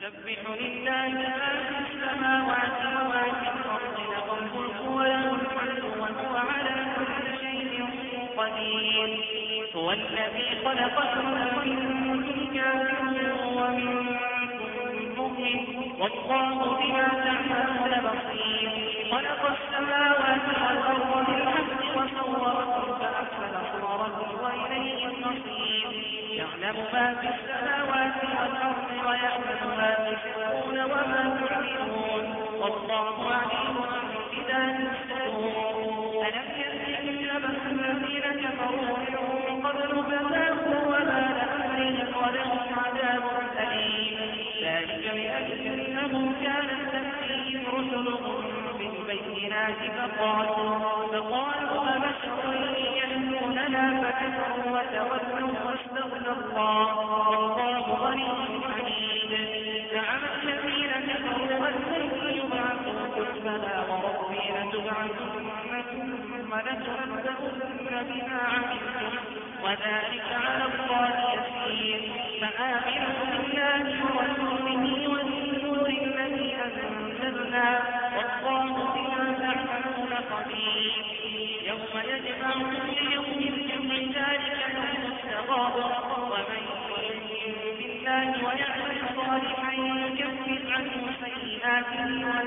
يسبح لله ما في السماوات وما في الأرض له الملك وله الحمد وهو على كل شيء قدير هو الذي خلقكم ومنكم كافر ومنكم مؤمن والله بما تعملون بصير خلق السماوات والأرض بالحق وصوركم فأحسن صوركم وإليه المصير يعلم ما في السماوات والأرض ويعلم ما تسرون وما تعلنون والله عليم بذات الصدور ألم يأتكم نبأ الذين كفروا من قبل فذاقوا وبال أمرهم ولهم عذاب أليم ذلك بأنه كانت تأتيهم رسلهم بالبينات فقالوا أبشر يهدوننا فكفروا وتولوا واستغنى الله والله غني حميد زعم الذين كفروا أن لن يبعثوا قل بلى وربي لتبعثن ثم لتنبؤن بما عملتم وذلك على الله يسير فآمنوا بالله ورسوله والنور الذي أنزلنا والله بما تعملون خبير يوم يجمعكم ليوم الجمع ذلك يوم التغابن ومن يؤمن بالله ويعمل صالحا يكفر عنه سيئاته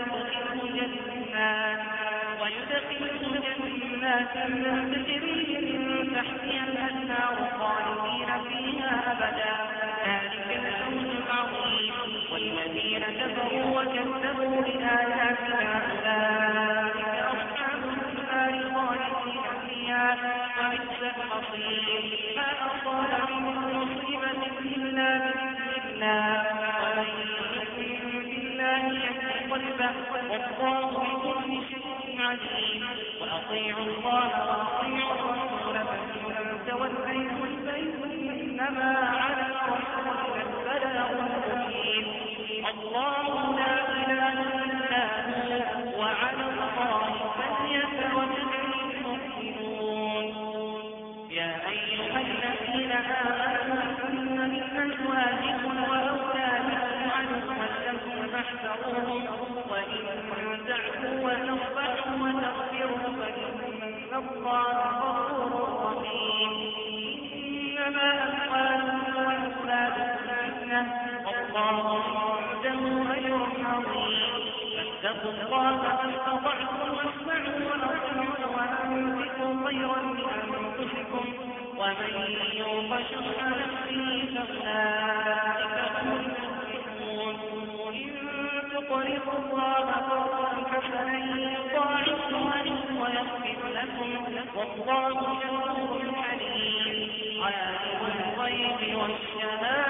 ويدخله جنات تجري من تحتها الأنهار خالدين فيها أبدا ذلك الفوز العظيم والذين كفروا وكذبوا بآياتنا أولئك أصحاب النار خالدين فيها وبئس المصير ما أصاب من مصيبة إلا بإذن الله ومن يؤمن بالله يهد قلبه والله بكل شيء عليم وأطيعوا الله وأطيعوا الرسول فإن توليتم فإنما على رسولنا البلاغ المبين الله لا إله إلا هو وعلى الله فليتوكل المؤمنون يا أيها الذين آمنوا إن من أزواجكم وأولادكم عدوا لكم فاحذروهم وإن تعفوا وتصفحوا وتغفروا فإن الله غفور رحيم إنما أموالكم وأولادكم فتنة والله عنده أجر عظيم فاتقوا الله ما استطعتم واسمعوا وأطيعوا وأنفقوا خيرا لأنفسكم ومن يوق شح نفسه فأولئك هم المفلحون إن تقرضوا الله قرضا حسنا يضاعفه ويغفر لكم والله شكور حليم عالم الغيب والشهادة